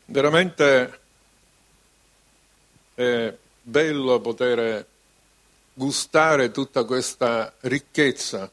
Veramente è bello poter gustare tutta questa ricchezza.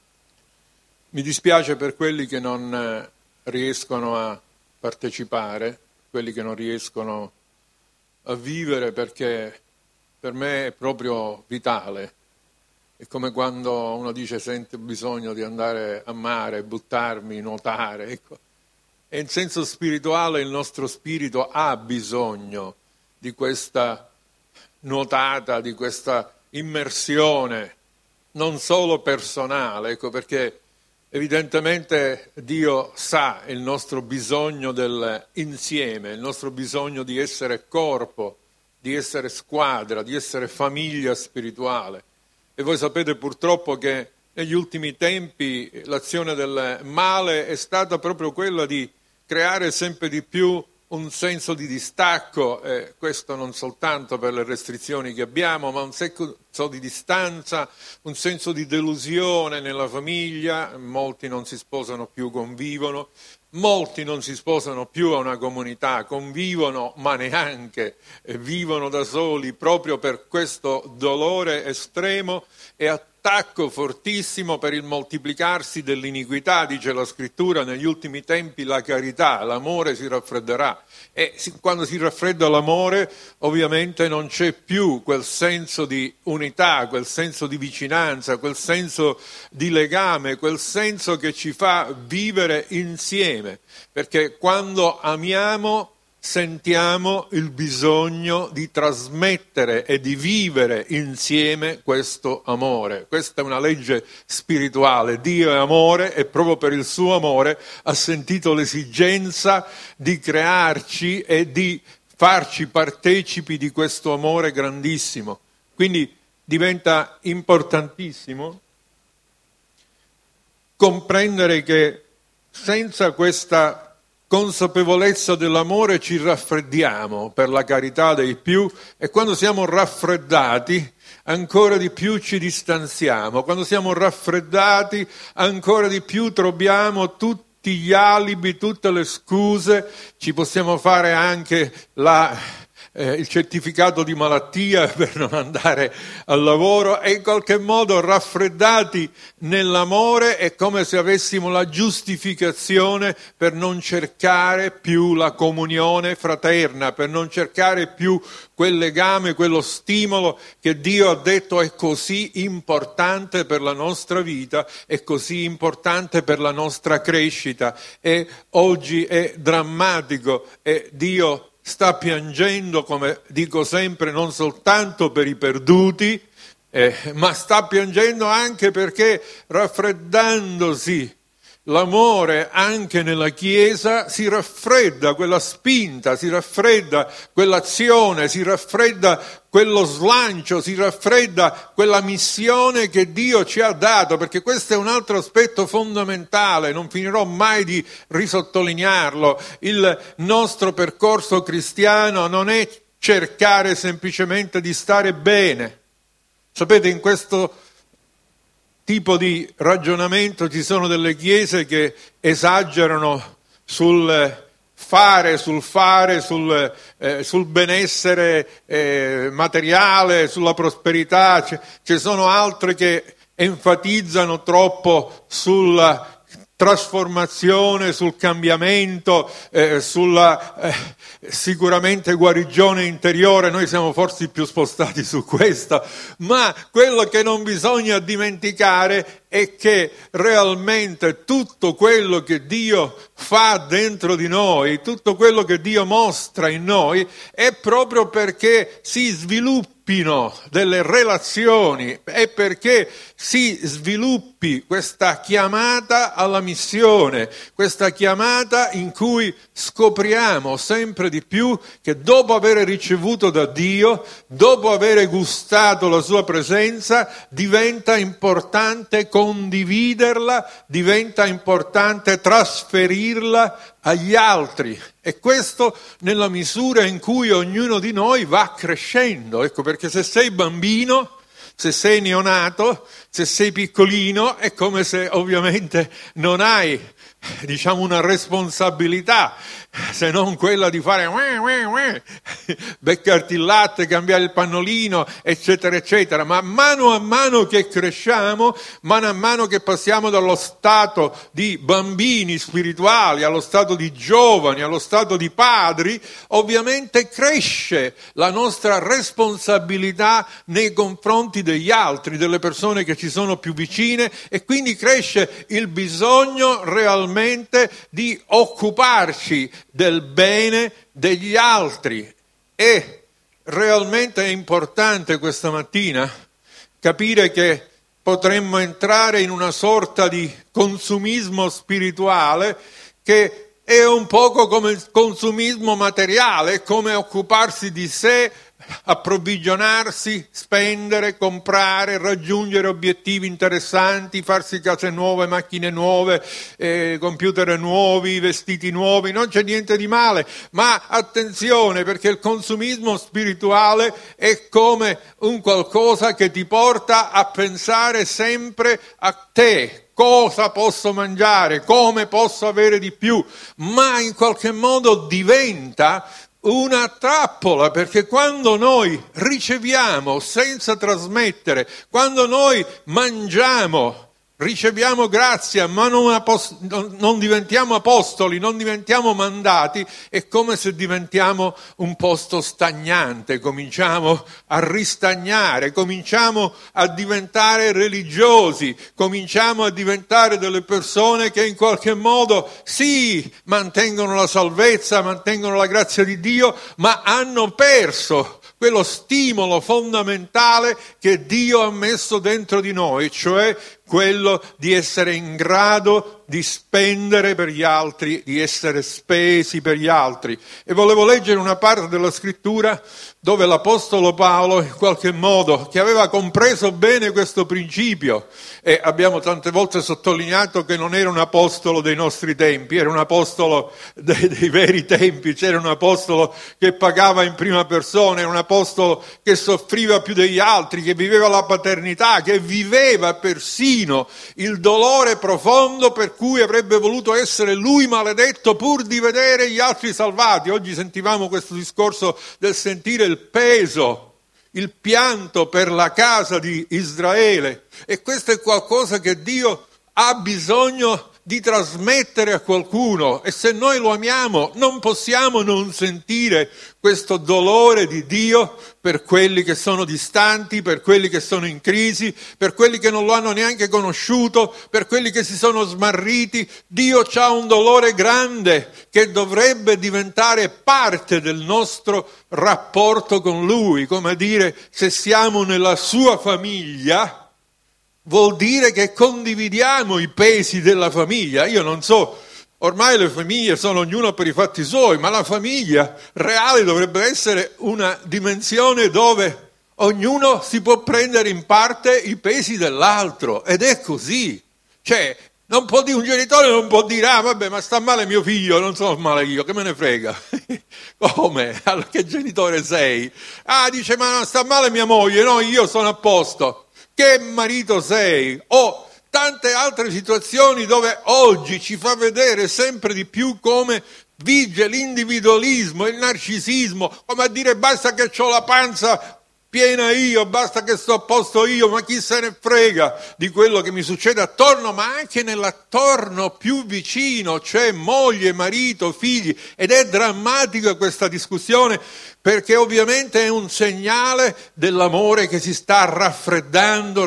Mi dispiace per quelli che non riescono a partecipare, quelli che non riescono a vivere, perché per me è proprio vitale. È come quando uno dice sento bisogno di andare a mare, buttarmi, nuotare, ecco. E in senso spirituale il nostro spirito ha bisogno di questa nuotata, di questa immersione, non solo personale, ecco, perché evidentemente Dio sa il nostro bisogno dell'insieme, il nostro bisogno di essere corpo, di essere squadra, di essere famiglia spirituale. E voi sapete purtroppo che negli ultimi tempi l'azione del male è stata proprio quella di creare sempre di più un senso di distacco, questo non soltanto per le restrizioni che abbiamo, ma un senso di distanza, un senso di delusione nella famiglia. Molti non si sposano più, convivono, molti non si sposano più a una comunità, convivono, ma neanche vivono da soli, proprio per questo dolore estremo e attacco fortissimo per il moltiplicarsi dell'iniquità. Dice la scrittura, negli ultimi tempi la carità, l'amore si raffredderà, e quando si raffredda l'amore ovviamente non c'è più quel senso di unità, quel senso di vicinanza, quel senso di legame, quel senso che ci fa vivere insieme, perché quando amiamo sentiamo il bisogno di trasmettere e di vivere insieme questo amore. Questa è una legge spirituale. Dio è amore e proprio per il suo amore ha sentito l'esigenza di crearci e di farci partecipi di questo amore grandissimo. Quindi diventa importantissimo comprendere che senza questa consapevolezza dell'amore ci raffreddiamo per la carità dei più, e quando siamo raffreddati ancora di più ci distanziamo. Quando siamo raffreddati ancora di più troviamo tutti gli alibi, tutte le scuse, ci possiamo fare anche il certificato di malattia per non andare al lavoro, e in qualche modo raffreddati nell'amore è come se avessimo la giustificazione per non cercare più la comunione fraterna, per non cercare più quel legame, quello stimolo che Dio ha detto è così importante per la nostra vita, è così importante per la nostra crescita. E oggi è drammatico, e Dio sta piangendo, come dico sempre, non soltanto per i perduti, ma sta piangendo anche perché raffreddandosi l'amore anche nella Chiesa si raffredda quella spinta, si raffredda quell'azione, si raffredda quello slancio, si raffredda quella missione che Dio ci ha dato, perché questo è un altro aspetto fondamentale, non finirò mai di risottolinearlo. Il nostro percorso cristiano non è cercare semplicemente di stare bene. Sapete, in questo tipo di ragionamento ci sono delle chiese che esagerano sul benessere materiale, sulla prosperità. Ci sono altre che enfatizzano troppo sulla trasformazione, sul cambiamento, sulla sicuramente guarigione interiore. Noi siamo forse più spostati su questo, ma quello che non bisogna dimenticare è che realmente tutto quello che Dio fa dentro di noi, tutto quello che Dio mostra in noi, è proprio perché si sviluppino delle relazioni, è perché si sviluppi questa chiamata alla missione, questa chiamata in cui scopriamo sempre di più che dopo aver ricevuto da Dio, dopo aver gustato la sua presenza, diventa importante condividerla, diventa importante trasferirla agli altri, e questo nella misura in cui ognuno di noi va crescendo. Ecco perché se sei bambino, se sei neonato, se sei piccolino, è come se ovviamente non hai diciamo, una responsabilità, se non quella di fare beccarti il latte, cambiare il pannolino, eccetera, eccetera. Ma mano a mano che cresciamo, mano a mano che passiamo dallo stato di bambini spirituali allo stato di giovani, allo stato di padri, ovviamente cresce la nostra responsabilità nei confronti degli altri, delle persone che ci sono più vicine, e quindi cresce il bisogno realmente di occuparci del bene degli altri. E realmente è importante questa mattina capire che potremmo entrare in una sorta di consumismo spirituale che è un poco come il consumismo materiale, come occuparsi di sé, approvvigionarsi, spendere, comprare, raggiungere obiettivi interessanti, farsi case nuove, macchine nuove, computer nuovi, vestiti nuovi. Non c'è niente di male, ma attenzione, perché il consumismo spirituale è come un qualcosa che ti porta a pensare sempre a te. Cosa posso mangiare? Come posso avere di più? Ma in qualche modo diventa una trappola, perché quando noi riceviamo senza trasmettere, quando noi mangiamo, riceviamo grazia, ma non diventiamo apostoli, non diventiamo mandati, è come se diventiamo un posto stagnante, cominciamo a ristagnare, cominciamo a diventare religiosi, cominciamo a diventare delle persone che in qualche modo sì, mantengono la salvezza, mantengono la grazia di Dio, ma hanno perso quello stimolo fondamentale che Dio ha messo dentro di noi, cioè quello di essere in grado di spendere per gli altri, di essere spesi per gli altri. E volevo leggere una parte della scrittura dove l'Apostolo Paolo, in qualche modo, che aveva compreso bene questo principio, e abbiamo tante volte sottolineato che non era un apostolo dei nostri tempi, era un apostolo dei veri tempi, c'era un apostolo che pagava in prima persona, era un apostolo che soffriva più degli altri, che viveva la paternità, che viveva persino il dolore profondo per cui avrebbe voluto essere lui maledetto pur di vedere gli altri salvati. Oggi sentivamo questo discorso del sentire il peso, il pianto per la casa di Israele, e questo è qualcosa che Dio ha bisogno di trasmettere a qualcuno, e se noi lo amiamo non possiamo non sentire questo dolore di Dio per quelli che sono distanti, per quelli che sono in crisi, per quelli che non lo hanno neanche conosciuto, per quelli che si sono smarriti. Dio ha un dolore grande che dovrebbe diventare parte del nostro rapporto con Lui, come dire, se siamo nella sua famiglia, vuol dire che condividiamo i pesi della famiglia. Io non so, ormai le famiglie sono ognuno per i fatti suoi, ma la famiglia reale dovrebbe essere una dimensione dove ognuno si può prendere in parte i pesi dell'altro, ed è così. Cioè, non può dire, un genitore non può dire, vabbè, ma sta male mio figlio, non sto male io, che me ne frega. Come? Allora, che genitore sei? Dice, ma sta male mia moglie, no, io sono a posto. Che marito sei? O tante altre situazioni dove oggi ci fa vedere sempre di più come vige l'individualismo, il narcisismo, come a dire basta che ho la panza piena io, basta che sto a posto io, ma chi se ne frega di quello che mi succede attorno, ma anche nell'attorno più vicino, cioè moglie, marito, figli. Ed è drammatica questa discussione, perché ovviamente è un segnale dell'amore che si sta raffreddando,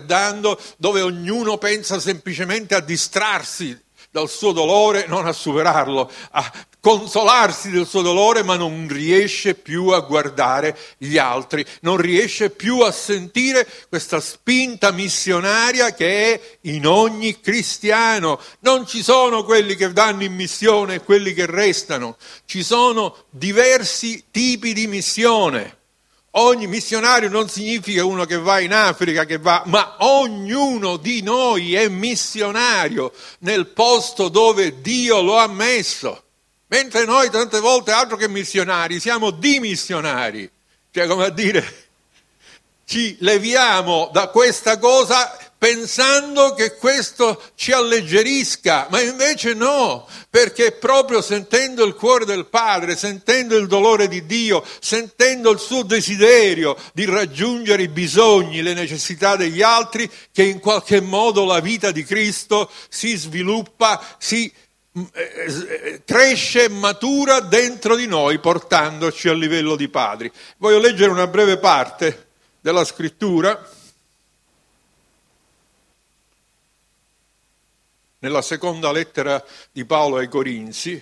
dove ognuno pensa semplicemente a distrarsi dal suo dolore, non a superarlo, a consolarsi del suo dolore, ma non riesce più a guardare gli altri, non riesce più a sentire questa spinta missionaria che è in ogni cristiano. Non ci sono quelli che vanno in missione e quelli che restano, ci sono diversi tipi di missione. Ogni missionario non significa uno che va in Africa, ma ognuno di noi è missionario nel posto dove Dio lo ha messo. Mentre noi tante volte, altro che missionari, siamo dimissionari. Cioè, come a dire, ci leviamo da questa cosa pensando che questo ci alleggerisca, ma invece no, perché proprio sentendo il cuore del Padre, sentendo il dolore di Dio, sentendo il suo desiderio di raggiungere i bisogni, le necessità degli altri, che in qualche modo la vita di Cristo si sviluppa, si cresce e matura dentro di noi, portandoci al livello di padri. Voglio leggere una breve parte della scrittura nella seconda lettera di Paolo ai Corinzi,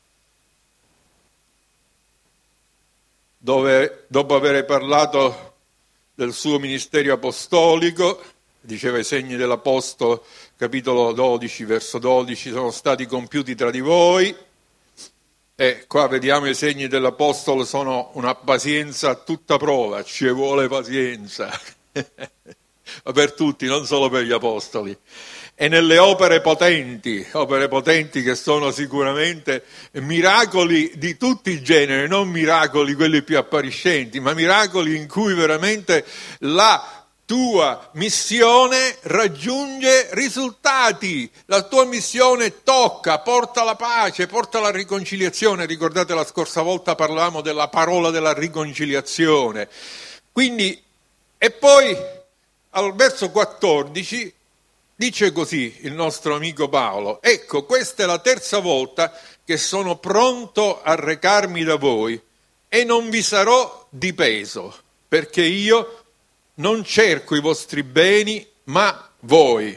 dove dopo aver parlato del suo ministero apostolico, diceva i segni dell'Apostolo, capitolo 12, verso 12, sono stati compiuti tra di voi, e qua vediamo i segni dell'Apostolo sono una pazienza a tutta prova, ci vuole pazienza, ma per tutti, non solo per gli Apostoli. E nelle opere potenti che sono sicuramente miracoli di tutti i generi, non miracoli quelli più appariscenti, ma miracoli in cui veramente la tua missione raggiunge risultati, la tua missione tocca, porta la pace, porta la riconciliazione. Ricordate, la scorsa volta parlavamo della parola della riconciliazione. Quindi, e poi al verso 14 dice così il nostro amico Paolo: ecco, questa è la terza volta che sono pronto a recarmi da voi e non vi sarò di peso, perché io non cerco i vostri beni, ma voi.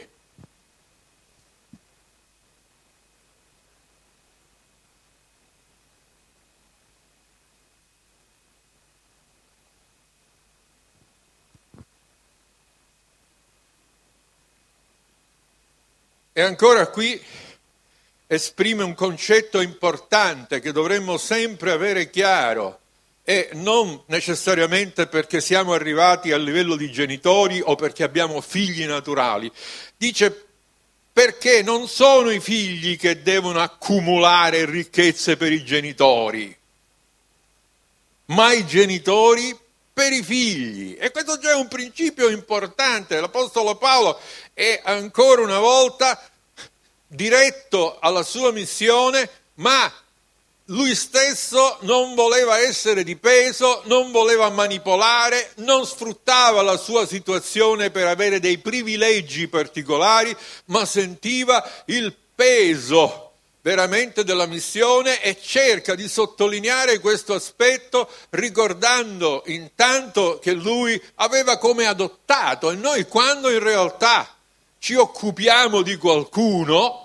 E ancora qui esprime un concetto importante che dovremmo sempre avere chiaro, e non necessariamente perché siamo arrivati al livello di genitori o perché abbiamo figli naturali. Dice: perché non sono i figli che devono accumulare ricchezze per i genitori, ma i genitori per i figli. E questo già è un principio importante. L'Apostolo Paolo è ancora una volta diretto alla sua missione, ma lui stesso non voleva essere di peso, non voleva manipolare, non sfruttava la sua situazione per avere dei privilegi particolari, ma sentiva il peso veramente della missione e cerca di sottolineare questo aspetto, ricordando intanto che lui aveva come adottato. E noi, quando in realtà ci occupiamo di qualcuno,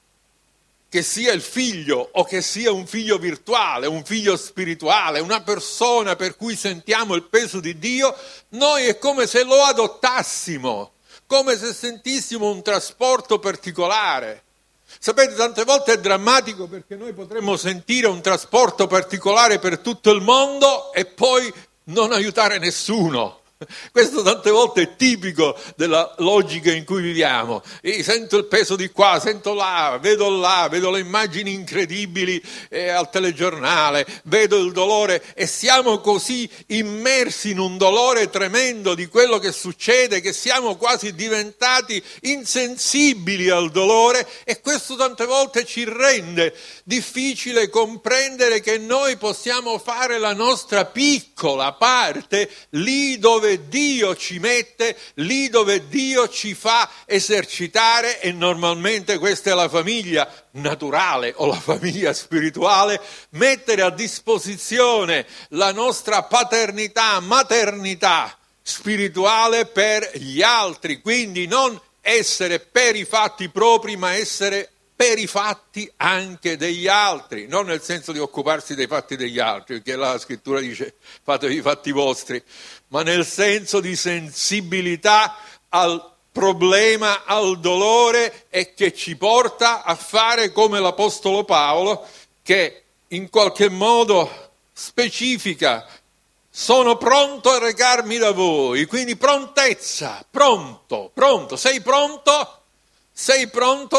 che sia il figlio o che sia un figlio virtuale, un figlio spirituale, una persona per cui sentiamo il peso di Dio, noi è come se lo adottassimo, come se sentissimo un trasporto particolare. Sapete, tante volte è drammatico, perché noi potremmo sentire un trasporto particolare per tutto il mondo e poi non aiutare nessuno. Questo tante volte è tipico della logica in cui viviamo. Sento il peso di qua, sento là, vedo le immagini incredibili al telegiornale, vedo il dolore, e siamo così immersi in un dolore tremendo di quello che succede che siamo quasi diventati insensibili al dolore, e questo tante volte ci rende difficile comprendere che noi possiamo fare la nostra piccola parte lì dove Dio ci mette, lì dove Dio ci fa esercitare, e normalmente questa è la famiglia naturale o la famiglia spirituale, mettere a disposizione la nostra paternità, maternità spirituale per gli altri, quindi non essere per i fatti propri, ma essere per i fatti anche degli altri, non nel senso di occuparsi dei fatti degli altri, perché la scrittura dice fatevi i fatti vostri, ma nel senso di sensibilità al problema, al dolore, e che ci porta a fare come l'Apostolo Paolo, che in qualche modo specifica: sono pronto a recarmi da voi. Quindi prontezza, pronto, sei pronto? Sei pronto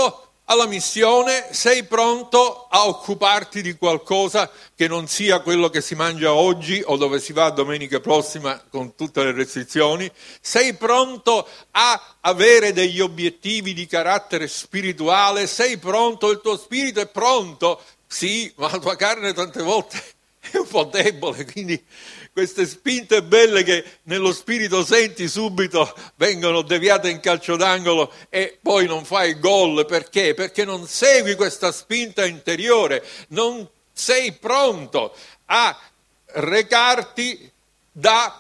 alla missione? Sei pronto a occuparti di qualcosa che non sia quello che si mangia oggi o dove si va domenica prossima con tutte le restrizioni? Sei pronto a avere degli obiettivi di carattere spirituale? Sei pronto? Il tuo spirito è pronto? Sì, ma la tua carne tante volte è un po' debole, quindi queste spinte belle che nello spirito senti subito vengono deviate in calcio d'angolo e poi non fai gol. Perché? Perché non segui questa spinta interiore, non sei pronto a recarti da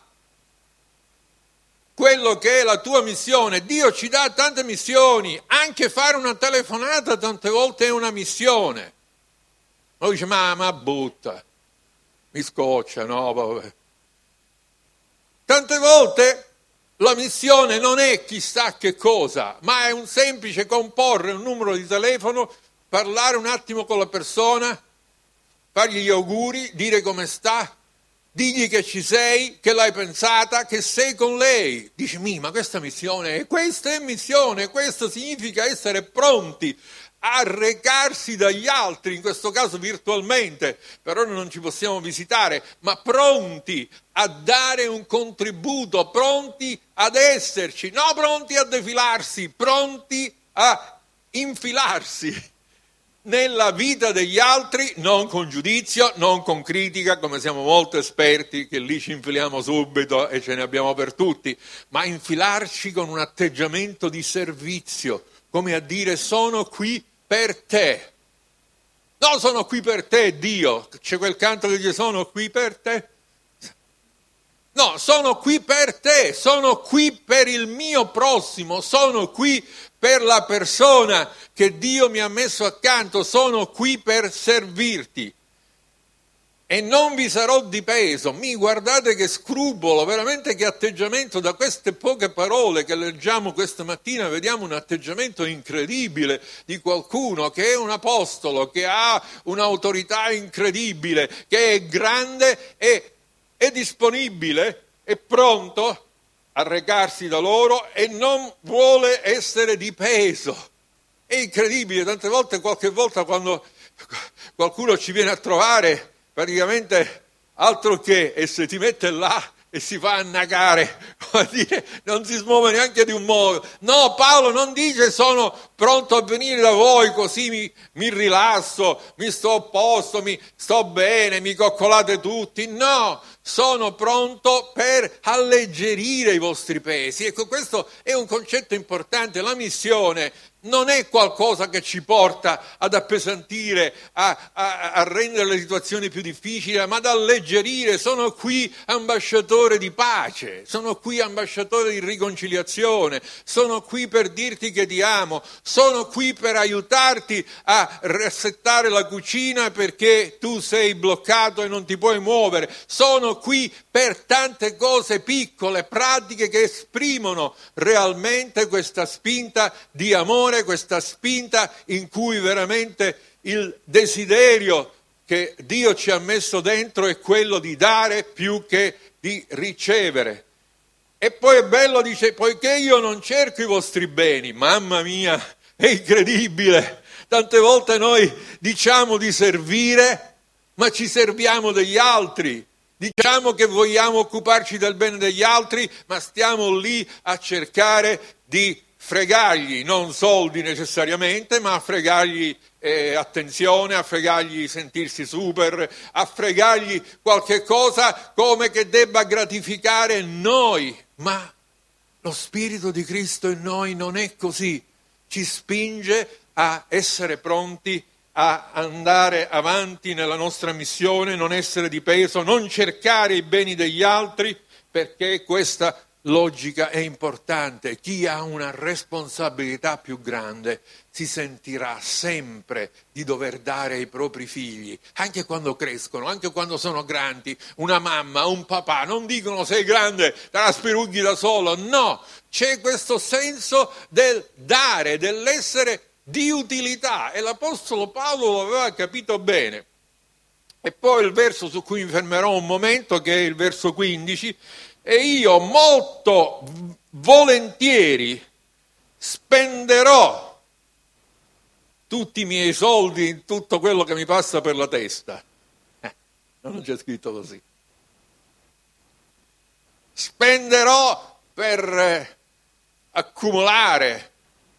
quello che è la tua missione. Dio ci dà tante missioni, anche fare una telefonata tante volte è una missione. Uno dice ma butta, mi scoccia, no vabbè. Tante volte la missione non è chissà che cosa, ma è un semplice comporre un numero di telefono, parlare un attimo con la persona, fargli gli auguri, dire come sta, digli che ci sei, che l'hai pensata, che sei con lei. Dici, ma questa è missione, questo significa essere pronti a recarsi dagli altri, in questo caso virtualmente, per ora non ci possiamo visitare, ma pronti a dare un contributo, pronti ad esserci, no pronti a defilarsi, pronti a infilarsi nella vita degli altri, non con giudizio, non con critica, come siamo molto esperti, che lì ci infiliamo subito e ce ne abbiamo per tutti, ma infilarci con un atteggiamento di servizio, come a dire sono qui per te. No, sono qui per te, Dio. C'è quel canto che dice sono qui per te. No, sono qui per te, sono qui per il mio prossimo, sono qui per la persona che Dio mi ha messo accanto, sono qui per servirti. E non vi sarò di peso. Guardate che scrupolo, veramente che atteggiamento. Da queste poche parole che leggiamo questa mattina vediamo un atteggiamento incredibile di qualcuno che è un apostolo, che ha un'autorità incredibile, che è grande e è disponibile, è pronto a recarsi da loro e non vuole essere di peso. È incredibile, tante volte, qualche volta quando qualcuno ci viene a trovare, praticamente altro che, e se ti mette là e si fa annagare, vuol dire, non si smuove neanche di un modo. No, Paolo non dice sono pronto a venire da voi così mi rilasso, mi sto a posto, mi sto bene, mi coccolate tutti. No, sono pronto per alleggerire i vostri pesi. Ecco, questo è un concetto importante. La missione non è qualcosa che ci porta ad appesantire, a rendere le situazioni più difficili, ma ad alleggerire. Sono qui ambasciatore di pace, sono qui ambasciatore di riconciliazione, sono qui per dirti che ti amo, sono qui per aiutarti a rassettare la cucina perché tu sei bloccato e non ti puoi muovere, sono qui per tante cose piccole, pratiche che esprimono realmente questa spinta di amore, questa spinta in cui veramente il desiderio che Dio ci ha messo dentro è quello di dare più che di ricevere. E poi è bello, dice, poiché io non cerco i vostri beni, mamma mia, è incredibile. Tante volte noi diciamo di servire, ma ci serviamo degli altri. Diciamo che vogliamo occuparci del bene degli altri, ma stiamo lì a cercare di fregargli, non soldi necessariamente, ma a fregargli attenzione, a fregargli sentirsi super, a fregargli qualche cosa come che debba gratificare noi. Ma lo Spirito di Cristo in noi non è così, ci spinge a essere pronti a andare avanti nella nostra missione, non essere di peso, non cercare i beni degli altri, perché questa logica è importante. Chi ha una responsabilità più grande si sentirà sempre di dover dare ai propri figli, anche quando crescono, anche quando sono grandi. Una mamma, un papà non dicono sei grande, te la spirughi da solo, no, c'è questo senso del dare, dell'essere di utilità, e l'Apostolo Paolo lo aveva capito bene. E poi il verso su cui mi fermerò un momento, che è il verso 15, e io molto volentieri spenderò tutti i miei soldi in tutto quello che mi passa per la testa. Non c'è scritto così. Spenderò per accumulare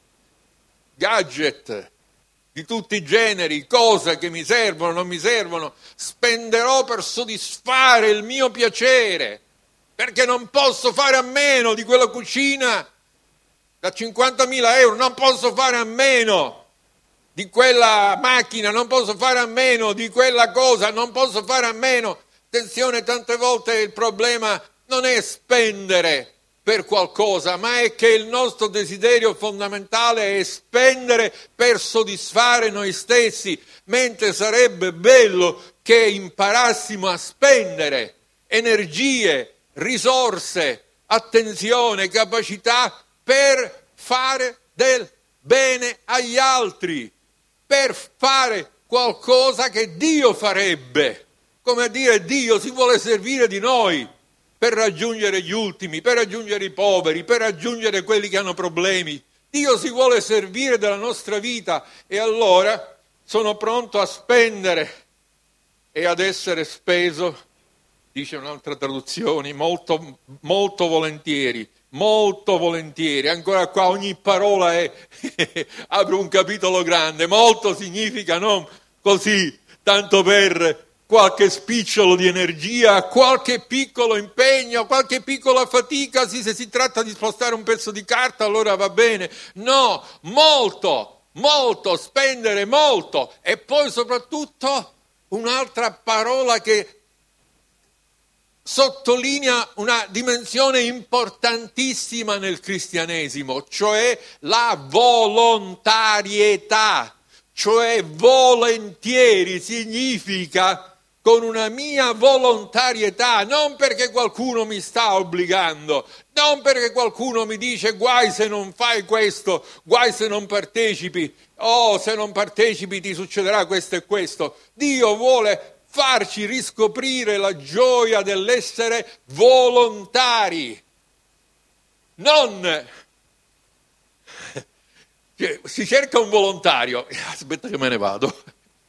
gadget di tutti i generi, cose che mi servono, non mi servono, spenderò per soddisfare il mio piacere, perché non posso fare a meno di quella cucina da 50.000 euro, non posso fare a meno di quella macchina, non posso fare a meno di quella cosa, non posso fare a meno. Attenzione, tante volte il problema non è spendere per qualcosa, ma è che il nostro desiderio fondamentale è spendere per soddisfare noi stessi, mentre sarebbe bello che imparassimo a spendere energie, risorse, attenzione, capacità per fare del bene agli altri, per fare qualcosa che Dio farebbe. Come a dire, Dio si vuole servire di noi per raggiungere gli ultimi, per raggiungere i poveri, per raggiungere quelli che hanno problemi. Dio si vuole servire della nostra vita e allora sono pronto a spendere e ad essere speso, dice un'altra traduzione, molto, molto volentieri. Molto volentieri, ancora qua ogni parola è apre un capitolo grande, molto significa non così, tanto per qualche spicciolo di energia, qualche piccolo impegno, qualche piccola fatica, sì, se si tratta di spostare un pezzo di carta allora va bene, no, molto, molto, spendere molto e poi soprattutto un'altra parola che sottolinea una dimensione importantissima nel cristianesimo, cioè la volontarietà, cioè volentieri significa con una mia volontarietà, non perché qualcuno mi sta obbligando, non perché qualcuno mi dice guai se non fai questo, guai se non partecipi, se non partecipi ti succederà questo e questo. Dio vuole farci riscoprire la gioia dell'essere volontari, non si cerca un volontario, aspetta che me ne vado,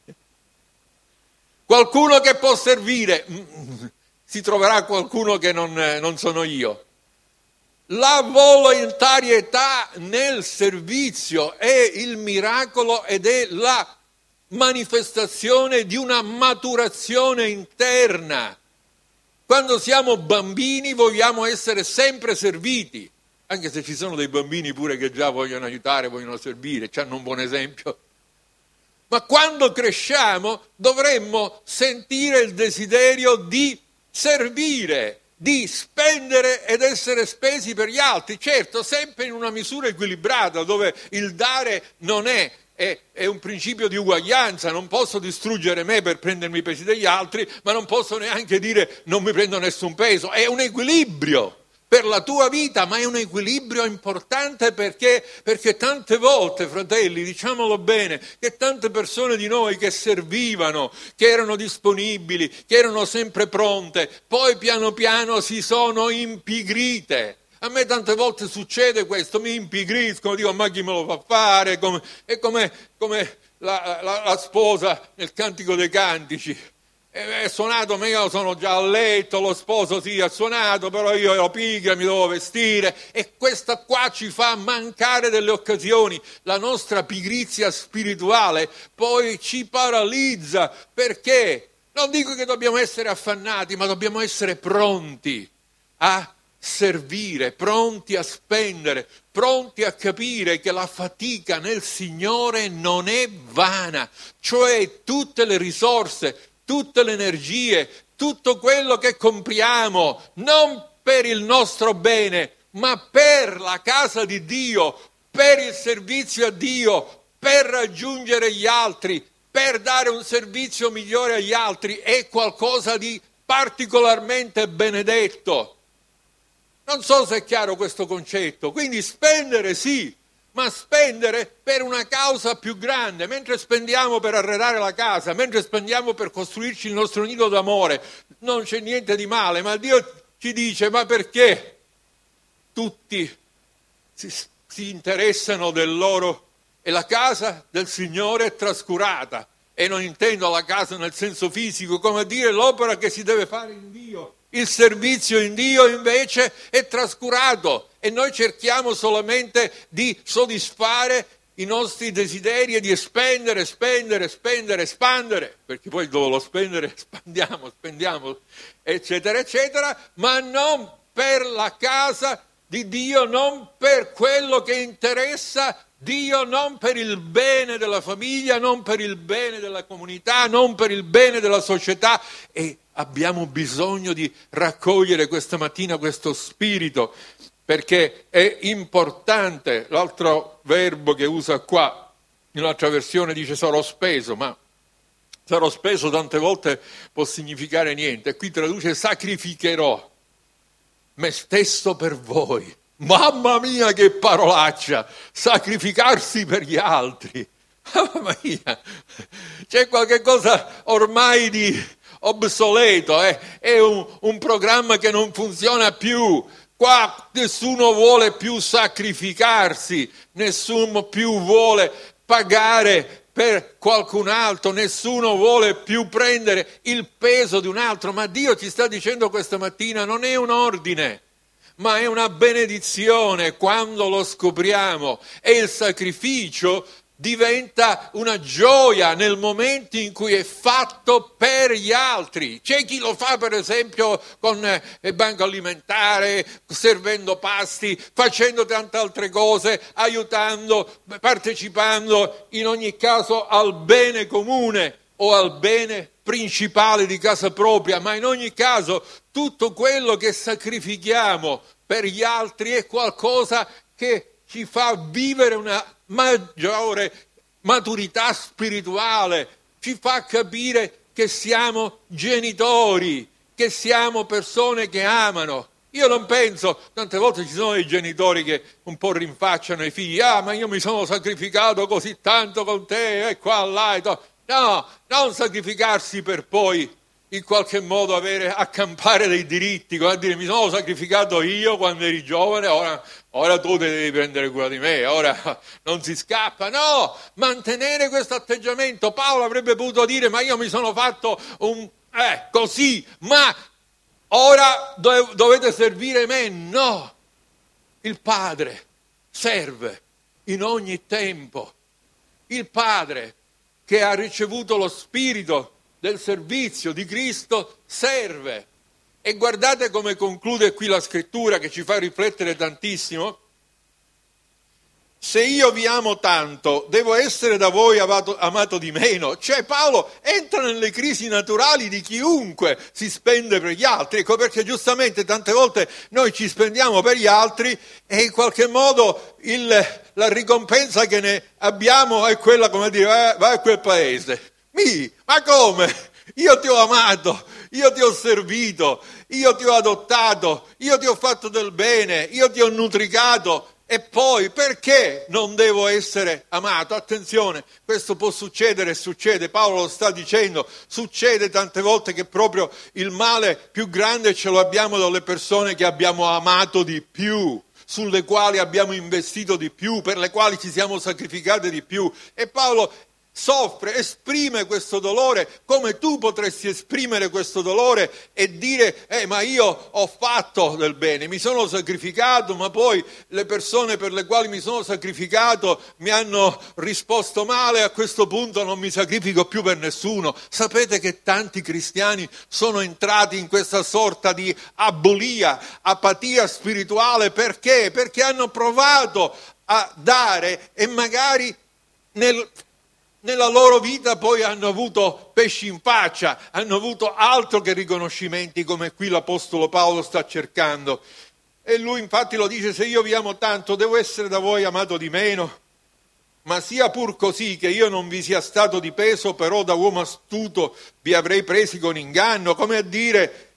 qualcuno che può servire, si troverà qualcuno che non sono io. La volontarietà nel servizio è il miracolo ed è la manifestazione di una maturazione interna. Quando siamo bambini vogliamo essere sempre serviti, anche se ci sono dei bambini pure che già vogliono aiutare, vogliono servire, hanno un buon esempio. Ma quando cresciamo dovremmo sentire il desiderio di servire, di spendere ed essere spesi per gli altri, certo sempre in una misura equilibrata dove il dare non è un principio di uguaglianza, non posso distruggere me per prendermi i pesi degli altri, ma non posso neanche dire non mi prendo nessun peso, è un equilibrio per la tua vita, ma è un equilibrio importante perché tante volte, fratelli, diciamolo bene, che tante persone di noi che servivano, che erano disponibili, che erano sempre pronte, poi piano piano si sono impigrite. A me tante volte succede questo, mi impigriscono, dico ma chi me lo fa fare? È come la sposa nel Cantico dei Cantici. È suonato, ma io sono già a letto, lo sposo sì ha suonato, però io ero pigra, mi devo vestire e questa qua ci fa mancare delle occasioni. La nostra pigrizia spirituale poi ci paralizza, perché non dico che dobbiamo essere affannati, ma dobbiamo essere pronti a servire, pronti a spendere, pronti a capire che la fatica nel Signore non è vana, cioè tutte le risorse, tutte le energie, tutto quello che compriamo, non per il nostro bene, ma per la casa di Dio, per il servizio a Dio, per raggiungere gli altri, per dare un servizio migliore agli altri, è qualcosa di particolarmente benedetto. Non so se è chiaro questo concetto, quindi spendere sì, ma spendere per una causa più grande, mentre spendiamo per arredare la casa, mentre spendiamo per costruirci il nostro nido d'amore, non c'è niente di male, ma Dio ci dice, ma perché tutti si interessano del loro e la casa del Signore è trascurata. E non intendo la casa nel senso fisico, come a dire l'opera che si deve fare in Dio. Il servizio in Dio invece è trascurato e noi cerchiamo solamente di soddisfare i nostri desideri e di spendere, espandere, perché poi dove lo spendere spendiamo, eccetera, eccetera, ma non per la casa di Dio, non per quello che interessa Dio, non per il bene della famiglia, non per il bene della comunità, non per il bene della società. E abbiamo bisogno di raccogliere questa mattina questo spirito, perché è importante. L'altro verbo che usa qua, in un'altra versione dice sarò speso, ma sarò speso tante volte può significare niente. Qui traduce sacrificherò me stesso per voi. Mamma mia che parolaccia! Sacrificarsi per gli altri. Mamma mia! C'è qualche cosa ormai di obsoleto, è un programma che non funziona più. Qua nessuno vuole più sacrificarsi, nessuno più vuole pagare per qualcun altro, nessuno vuole più prendere il peso di un altro. Ma Dio ci sta dicendo questa mattina, non è un ordine, ma è una benedizione quando lo scopriamo, e il sacrificio diventa una gioia nel momento in cui è fatto per gli altri. C'è chi lo fa per esempio con il banco alimentare, servendo pasti, facendo tante altre cose, aiutando, partecipando in ogni caso al bene comune o al bene principale di casa propria, ma in ogni caso tutto quello che sacrifichiamo per gli altri è qualcosa che ci fa vivere una maggiore maturità spirituale, ci fa capire che siamo genitori, che siamo persone che amano. Io non penso, tante volte ci sono dei genitori che un po' rinfacciano i figli, ma io mi sono sacrificato così tanto con te, e qua, là, e no, non sacrificarsi per poi in qualche modo accampare dei diritti, come a dire mi sono sacrificato io quando eri giovane, ora tu te devi prendere cura di me, ora non si scappa. No, mantenere questo atteggiamento. Paolo avrebbe potuto dire ma io mi sono fatto così, ma ora dovete servire me. No, il Padre serve in ogni tempo. Il Padre che ha ricevuto lo spirito del servizio di Cristo serve. E guardate come conclude qui la scrittura, che ci fa riflettere tantissimo. Se io vi amo tanto, devo essere da voi amato di meno. Cioè Paolo entra nelle crisi naturali di chiunque si spende per gli altri. Ecco perché giustamente tante volte noi ci spendiamo per gli altri e in qualche modo la ricompensa che ne abbiamo è quella, come dire, vai a quel paese. Ma come? Io ti ho amato, io ti ho servito, io ti ho adottato, io ti ho fatto del bene, io ti ho nutricato, e poi perché non devo essere amato? Attenzione, questo può succedere e succede, Paolo lo sta dicendo, succede tante volte che proprio il male più grande ce lo abbiamo dalle persone che abbiamo amato di più, sulle quali abbiamo investito di più, per le quali ci siamo sacrificati di più. E Paolo soffre, esprime questo dolore come tu potresti esprimere questo dolore e dire ma io ho fatto del bene, mi sono sacrificato, ma poi le persone per le quali mi sono sacrificato mi hanno risposto male, a questo punto non mi sacrifico più per nessuno. Sapete che tanti cristiani sono entrati in questa sorta di apatia spirituale. Perché? Perché hanno provato a dare e magari nella loro vita poi hanno avuto pesci in faccia, hanno avuto altro che riconoscimenti, come qui l'Apostolo Paolo sta cercando. E lui infatti lo dice: se io vi amo tanto, devo essere da voi amato di meno. Ma sia pur così, che io non vi sia stato di peso, però da uomo astuto vi avrei presi con inganno. Come a dire,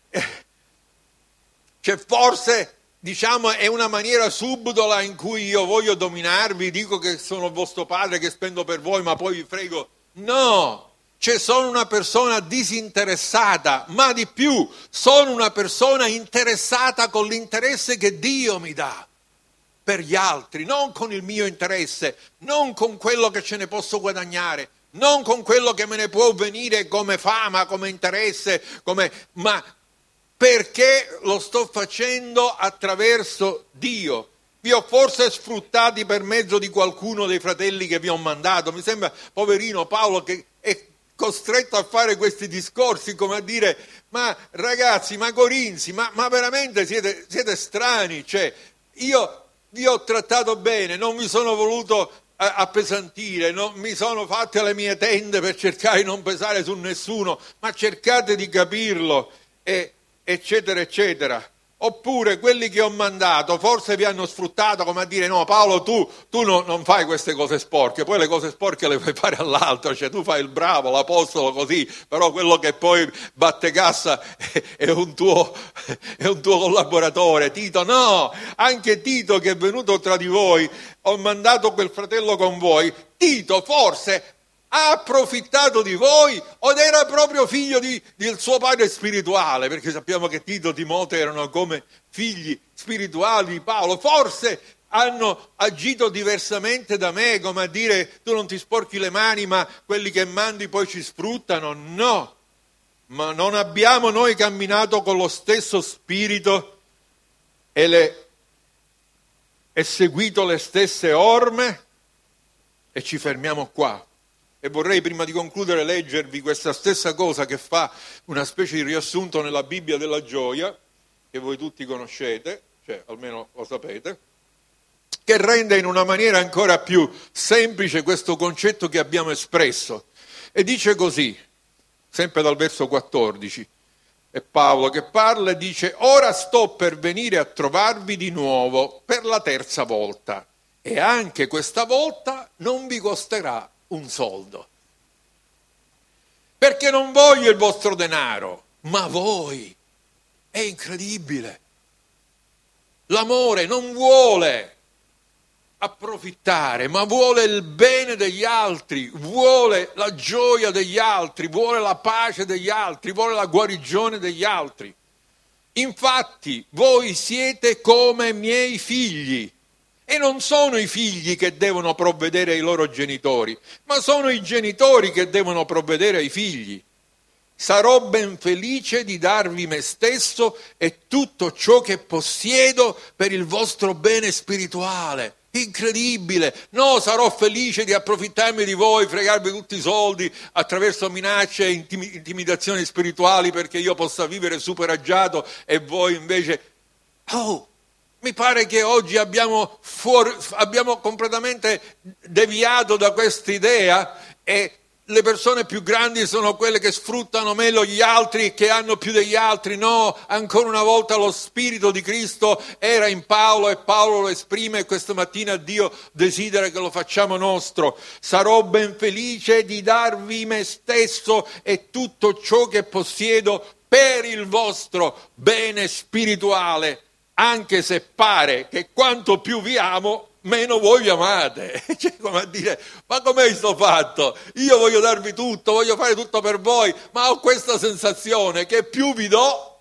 forse è una maniera subdola in cui io voglio dominarvi, dico che sono vostro padre, che spendo per voi, ma poi vi frego. No, sono una persona disinteressata, ma di più, sono una persona interessata con l'interesse che Dio mi dà. per gli altri, non con il mio interesse, non con quello che ce ne posso guadagnare, non con quello che me ne può venire come fama, come interesse, ma perché lo sto facendo attraverso Dio. Vi ho forse sfruttati per mezzo di qualcuno dei fratelli che vi ho mandato. Mi sembra, poverino Paolo, che è costretto a fare questi discorsi, come a dire: ma ragazzi, ma corinzi, ma veramente siete strani, cioè io vi ho trattato bene, non vi sono voluto appesantire, non mi sono fatte le mie tende per cercare di non pesare su nessuno, ma cercate di capirlo, eccetera, eccetera. Oppure quelli che ho mandato forse vi hanno sfruttato, come a dire: no, Paolo, tu non fai queste cose sporche, poi le cose sporche le puoi fare all'altro, cioè tu fai il bravo, l'apostolo così, però quello che poi batte cassa è un tuo collaboratore. Tito, no, anche Tito che è venuto tra di voi, ho mandato quel fratello con voi. Tito forse ha approfittato di voi o era proprio figlio del suo padre spirituale? Perché sappiamo che Tito e Timoteo erano come figli spirituali di Paolo. Forse hanno agito diversamente da me, come a dire: tu non ti sporchi le mani, ma quelli che mandi poi ci sfruttano. No, ma non abbiamo noi camminato con lo stesso spirito e seguito le stesse orme? E ci fermiamo qua. E vorrei, prima di concludere, leggervi questa stessa cosa che fa una specie di riassunto nella Bibbia della gioia, che voi tutti conoscete, cioè almeno lo sapete, che rende in una maniera ancora più semplice questo concetto che abbiamo espresso. E dice così, sempre dal verso 14, è Paolo che parla e dice: ora sto per venire a trovarvi di nuovo per la terza volta, e anche questa volta non vi costerà un soldo, perché non voglio il vostro denaro, ma voi. È incredibile. L'amore non vuole approfittare, ma vuole il bene degli altri, vuole la gioia degli altri, vuole la pace degli altri, vuole la guarigione degli altri. Infatti voi siete come miei figli. E non sono i figli che devono provvedere ai loro genitori, ma sono i genitori che devono provvedere ai figli. Sarò ben felice di darvi me stesso e tutto ciò che possiedo per il vostro bene spirituale. Incredibile! No, sarò felice di approfittarmi di voi, fregarvi tutti i soldi attraverso minacce e intimidazioni spirituali perché io possa vivere super agiato e voi invece... Oh! Mi pare che oggi abbiamo completamente deviato da questa idea e le persone più grandi sono quelle che sfruttano meglio gli altri, che hanno più degli altri. No, ancora una volta lo Spirito di Cristo era in Paolo e Paolo lo esprime e questa mattina Dio desidera che lo facciamo nostro. Sarò ben felice di darvi me stesso e tutto ciò che possiedo per il vostro bene spirituale. Anche se pare che quanto più vi amo, meno voi vi amate. Cioè, come a dire: ma com'è sto fatto? Io voglio darvi tutto, voglio fare tutto per voi, ma ho questa sensazione che più vi do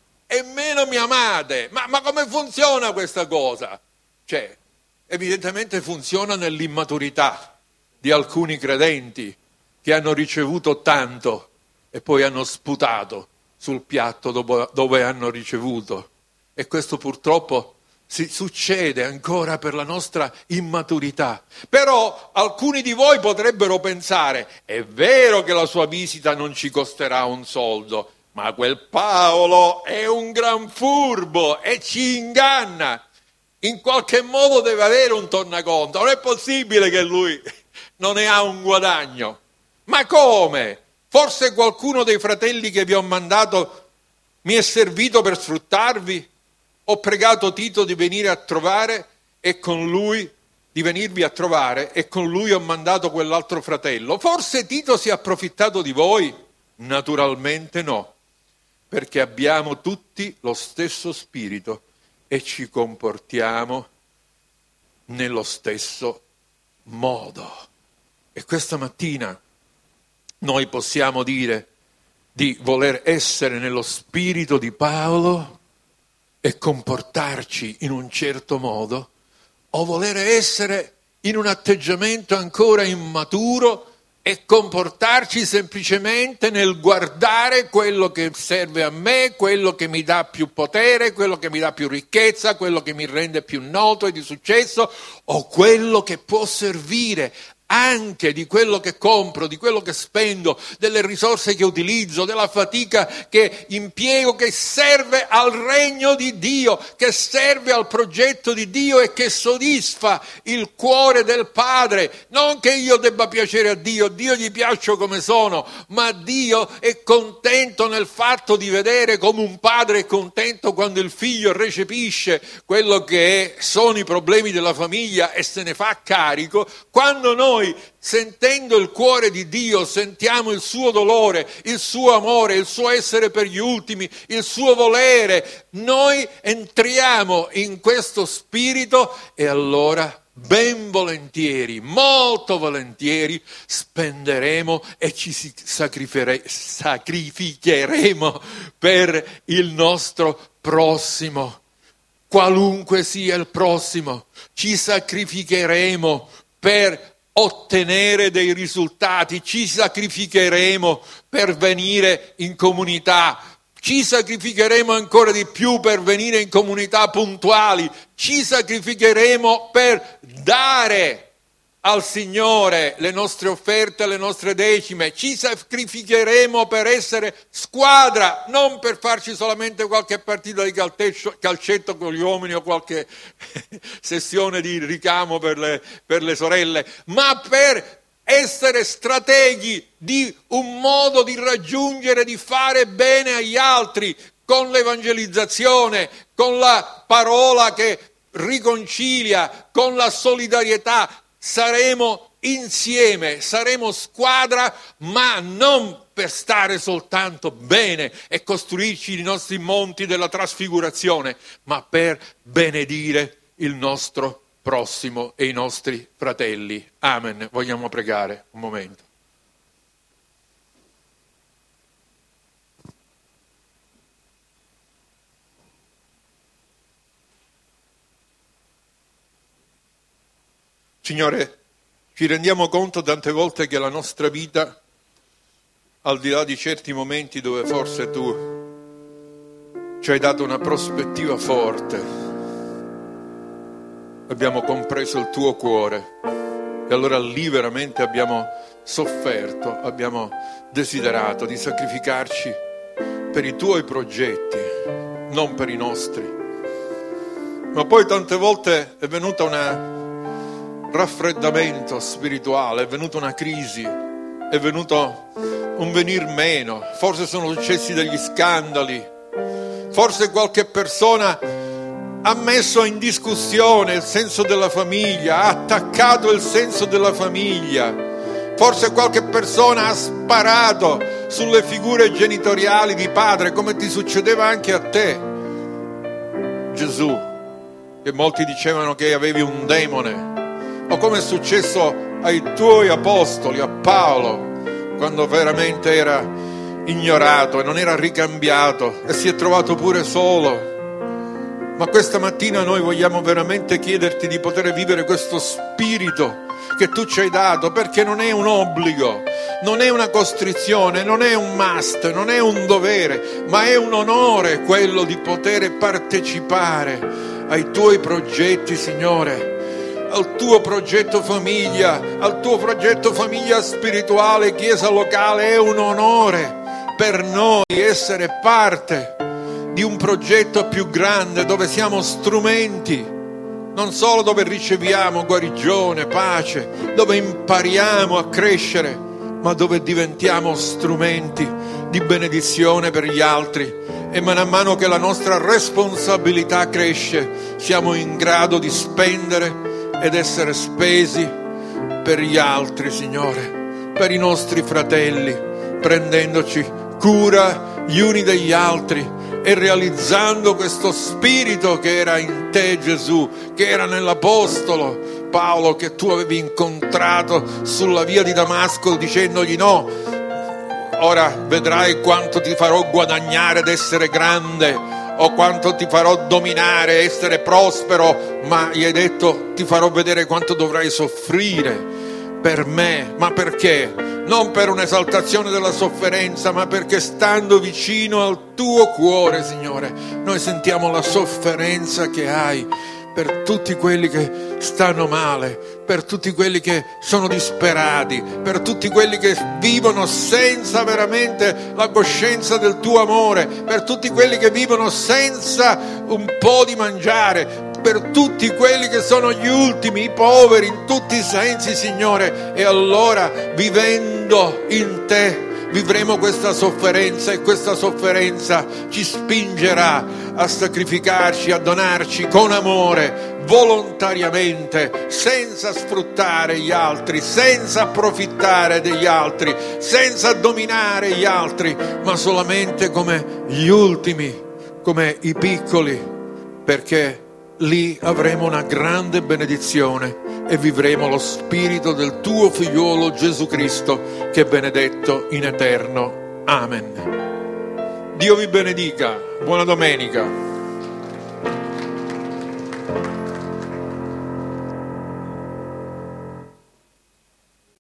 e meno mi amate. Ma come funziona questa cosa? Cioè, evidentemente funziona nell'immaturità di alcuni credenti che hanno ricevuto tanto e poi hanno sputato sul piatto dove hanno ricevuto. E questo purtroppo si succede ancora per la nostra immaturità. Però alcuni di voi potrebbero pensare: è vero che la sua visita non ci costerà un soldo, ma quel Paolo è un gran furbo e ci inganna. In qualche modo deve avere un tornaconto. Non è possibile che lui non ne ha un guadagno. Ma come? Forse qualcuno dei fratelli che vi ho mandato mi è servito per sfruttarvi? Ho pregato Tito di venire a trovare e con lui, di venirvi a trovare, e con lui ho mandato quell'altro fratello. Forse Tito si è approfittato di voi? Naturalmente no, perché abbiamo tutti lo stesso spirito e ci comportiamo nello stesso modo. E questa mattina noi possiamo dire di voler essere nello spirito di Paolo e comportarci in un certo modo, o volere essere in un atteggiamento ancora immaturo e comportarci semplicemente nel guardare quello che serve a me, quello che mi dà più potere, quello che mi dà più ricchezza, quello che mi rende più noto e di successo, o quello che può servire anche di quello che compro, di quello che spendo, delle risorse che utilizzo, della fatica che impiego, che serve al regno di Dio, che serve al progetto di Dio e che soddisfa il cuore del Padre. Non che io debba piacere a Dio, Dio gli piaccio come sono, ma Dio è contento nel fatto di vedere come un padre è contento quando il figlio recepisce quello che sono i problemi della famiglia e se ne fa carico. Quando noi, sentendo il cuore di Dio, sentiamo il suo dolore, il suo amore, il suo essere per gli ultimi, il suo volere, noi entriamo in questo spirito e allora ben volentieri, molto volentieri, spenderemo e ci sacrificheremo per il nostro prossimo. Qualunque sia il prossimo, ci sacrificheremo per ottenere dei risultati, ci sacrificheremo per venire in comunità, ci sacrificheremo ancora di più per venire in comunità puntuali, ci sacrificheremo per dare al Signore le nostre offerte, le nostre decime, ci sacrificheremo per essere squadra, non per farci solamente qualche partita di calcetto con gli uomini o qualche sessione di ricamo per le sorelle, ma per essere strateghi di un modo di raggiungere, di fare bene agli altri, con l'evangelizzazione, con la parola che riconcilia, con la solidarietà. Saremo insieme, saremo squadra, ma non per stare soltanto bene e costruirci i nostri monti della trasfigurazione, ma per benedire il nostro prossimo e i nostri fratelli. Amen. Vogliamo pregare un momento. Signore, ci rendiamo conto tante volte che la nostra vita, al di là di certi momenti dove forse tu ci hai dato una prospettiva forte, abbiamo compreso il tuo cuore e allora lì veramente abbiamo sofferto, abbiamo desiderato di sacrificarci per i tuoi progetti, non per i nostri. Ma poi tante volte è venuta un raffreddamento spirituale, è venuta una crisi, è venuto un venir meno, forse sono successi degli scandali, forse qualche persona ha messo in discussione il senso della famiglia, ha attaccato il senso della famiglia, forse qualche persona ha sparato sulle figure genitoriali di padre, come ti succedeva anche a te, Gesù, che molti dicevano che avevi un demone, o come è successo ai tuoi apostoli, a Paolo, quando veramente era ignorato e non era ricambiato e si è trovato pure solo. Ma questa mattina noi vogliamo veramente chiederti di poter vivere questo spirito che tu ci hai dato, perché non è un obbligo, non è una costrizione, non è un must, non è un dovere, ma è un onore quello di poter partecipare ai tuoi progetti, Signore, al tuo progetto famiglia, al tuo progetto famiglia spirituale, chiesa locale. È un onore per noi essere parte di un progetto più grande dove siamo strumenti, non solo dove riceviamo guarigione, pace, dove impariamo a crescere, ma dove diventiamo strumenti di benedizione per gli altri. E man mano che la nostra responsabilità cresce, siamo in grado di spendere ed essere spesi per gli altri, Signore, per i nostri fratelli, prendendoci cura gli uni degli altri e realizzando questo spirito che era in te, Gesù, che era nell'apostolo Paolo, che tu avevi incontrato sulla via di Damasco dicendogli: no, ora vedrai quanto ti farò guadagnare ed essere grande. o quanto ti farò dominare, essere prospero, ma gli hai detto ti farò vedere quanto dovrai soffrire per me. Ma perché? Non per un'esaltazione della sofferenza, ma perché stando vicino al tuo cuore, Signore, noi sentiamo la sofferenza che hai per tutti quelli che stanno male, per tutti quelli che sono disperati, per tutti quelli che vivono senza veramente la coscienza del tuo amore, per tutti quelli che vivono senza un po' di mangiare, per tutti quelli che sono gli ultimi, i poveri in tutti i sensi, Signore. E allora, vivendo in te, vivremo questa sofferenza, e questa sofferenza ci spingerà a sacrificarci, a donarci con amore, volontariamente, senza sfruttare gli altri, senza approfittare degli altri, senza dominare gli altri, ma solamente come gli ultimi, come i piccoli, perché lì avremo una grande benedizione e vivremo lo spirito del tuo figliuolo Gesù Cristo, che è benedetto in eterno. Amen. Dio vi benedica. Buona domenica.